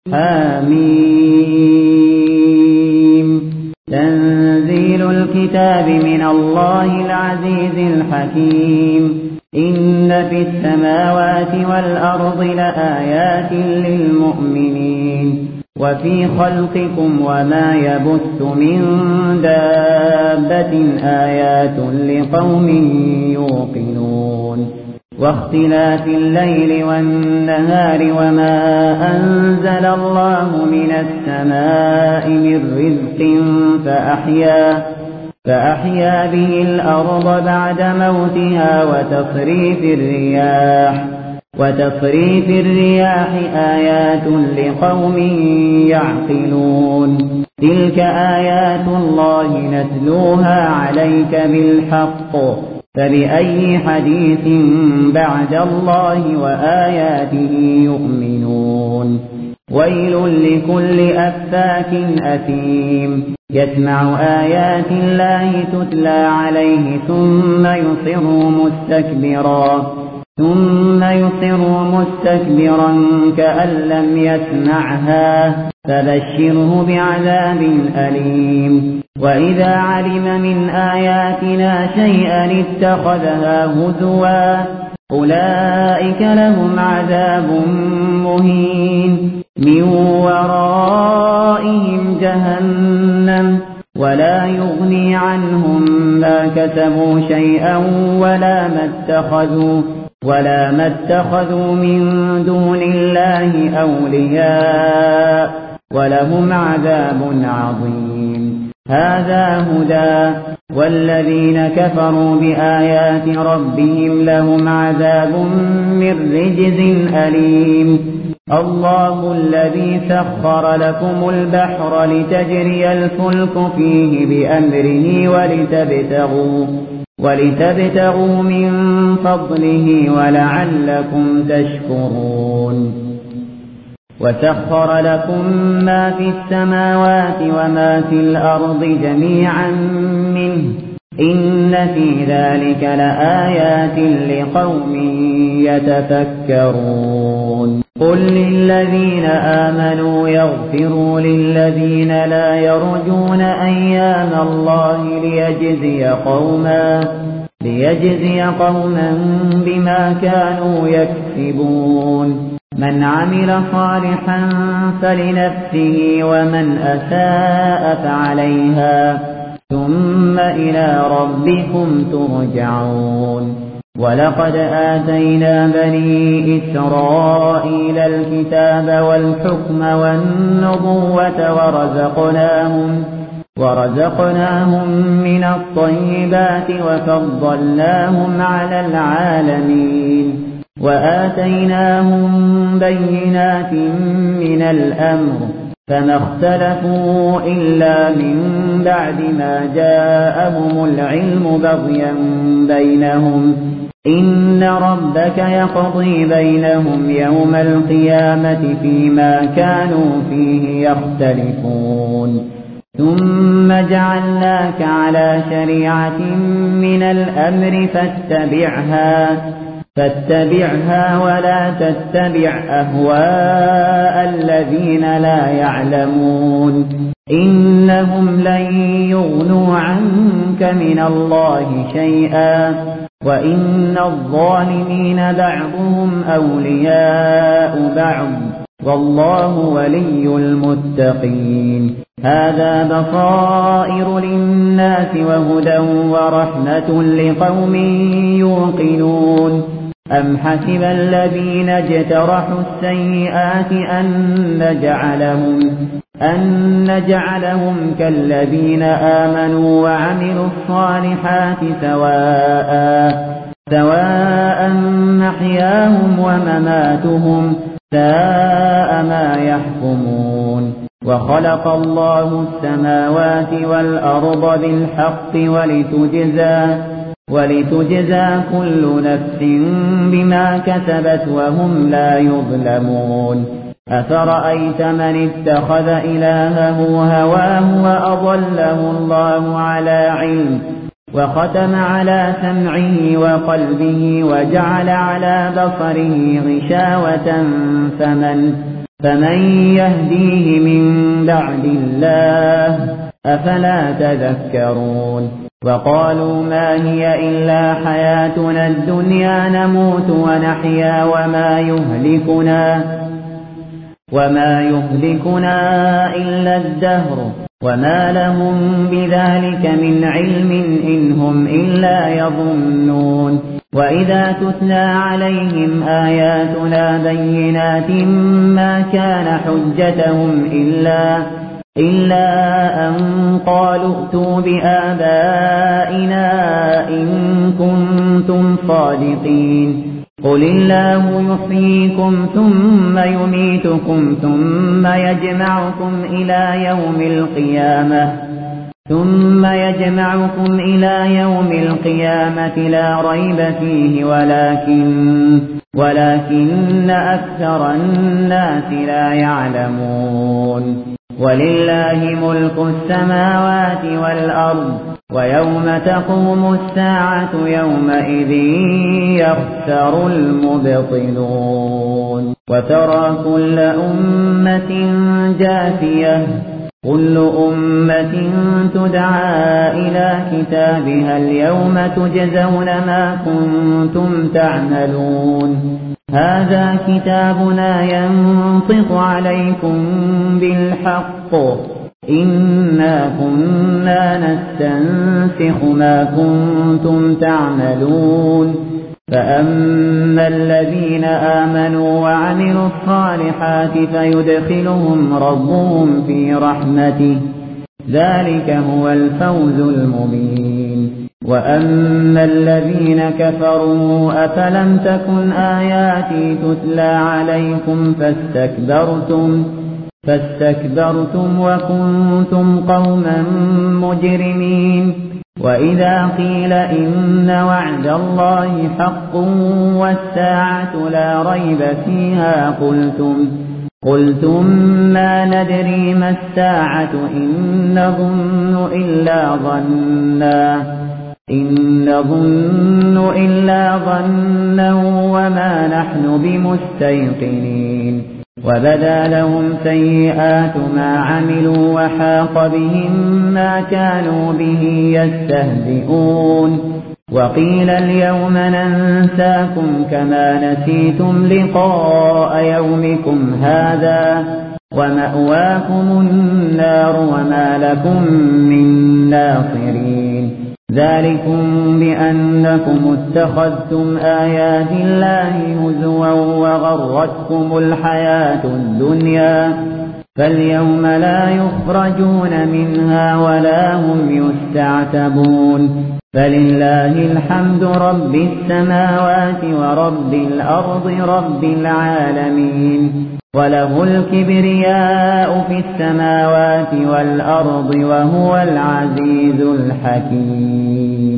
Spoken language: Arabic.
حميم تنزيل الكتاب من الله العزيز الحكيم إن في السماوات والأرض لآيات للمؤمنين وفي خلقكم وما يبث من دابة آيات لقوم يوقنون واختلاف الليل والنهار وما أنزل الله من السماء من رزق فأحيا به الأرض بعد موتها وتصريف الرياح آيات لقوم يعقلون تلك آيات الله نتلوها عليك بالحق فبأي حديث بعد الله وآياته يؤمنون ويل لكل أفاك أثيم يسمع آيات الله تتلى عليه ثم يصر مستكبرا كأن لم يسمعها فبشره بعذاب أليم وإذا علم من آياتنا شيئا اتخذها هزوا أولئك لهم عذاب مهين من ورائهم جهنم ولا يغني عنهم ما كسبوا شيئا ولا ما اتخذوا من دون الله أولياء ولهم عذاب عظيم هذا هدى والذين كفروا بآيات ربهم لهم عذاب من رجز أليم الله الذي سخر لكم البحر لتجري الفلك فيه بأمره ولتبتغوا من فضله ولعلكم تشكرون وسخر لكم ما في السماوات وما في الأرض جميعا منه إن في ذلك لآيات لقوم يتفكرون قل للذين آمنوا يغفروا للذين لا يرجون أيام الله ليجزي قوما بما كانوا يكسبون من عمل صالحا فلنفسه ومن أساء فعليها ثم إلى ربكم ترجعون ورزقناهم ولقد آتينا بني إسرائيل الكتاب والحكم والنبوة ورزقناهم من الطيبات وفضلناهم على العالمين وآتيناهم بينات من الأمر فما اختلفوا إلا من بعد ما جاءهم العلم بغيا بينهم إن ربك يقضي بينهم يوم القيامة فيما كانوا فيه يختلفون ثم جعلناك على شريعة من الأمر فاتبعها ولا تتبع أهواء الذين لا يعلمون إنهم لن يغنوا عنك من الله شيئا وإن الظالمين بعضهم أولياء بعض والله ولي المتقين هذا بصائر للناس وهدى ورحمة لقوم يوقنون أم حسب الذين اجترحوا السيئات أن نجعلهم كالذين آمنوا وعملوا الصالحات سواء محياهم ومماتهم ساء ما يحكمون وخلق الله السماوات والأرض بالحق ولتجزى كل نفس بما كسبت وهم لا يظلمون أفرأيت من اتخذ إلهه هواه وأضله الله على علم وختم على سمعه وقلبه وجعل على بصره غشاوة فمن يهديه من بعد الله أفلا تذكرون وقالوا ما هي إلا حياتنا الدنيا نموت ونحيا وما يهلكنا إلا الدهر وما لهم بذلك من علم إن هم إلا يظنون وإذا تتلى عليهم آياتنا بينات ما كان حجتهم إلا أن قالوا ائتوا بآبائنا إن كنتم صادقين قل الله يحييكم ثم يميتكم ثم يجمعكم إلى يوم القيامة لا ريب فيه ولكن أكثر الناس لا يعلمون ولله ملك السماوات والأرض ويوم تقوم الساعة يومئذ يخسر المبطلون وترى كل أمة جاثية كل أمة تدعى إلى كتابها اليوم تجزون ما كنتم تعملون هذا كتابنا ينطق عليكم بالحق إنا كنا نستنسخ ما كنتم تعملون فأما الذين آمنوا وعملوا الصالحات فيدخلهم ربهم في رحمته ذلك هو الفوز المبين وأما الذين كفروا أفلم تكن آياتي تتلى عليكم فاستكبرتم وكنتم قوما مجرمين وإذا قيل إن وعد الله حق والساعة لا ريب فيها قلتم ما ندري ما الساعة إن نظن إلا ظنا وما نحن بمستيقنين وبدا لهم سيئات ما عملوا وحاق بهم ما كانوا به يستهزئون وقيل اليوم ننساكم كما نسيتم لقاء يومكم هذا ومأواكم النار وما لكم من ناصرين ذلكم بأنكم اتخذتم آيات الله هزوا وغرتكم الحياة الدنيا فاليوم لا يخرجون منها ولا هم يستعتبون فلله الحمد رب السماوات ورب الأرض رب العالمين وله الكبرياء في السماوات والأرض وهو العزيز الحكيم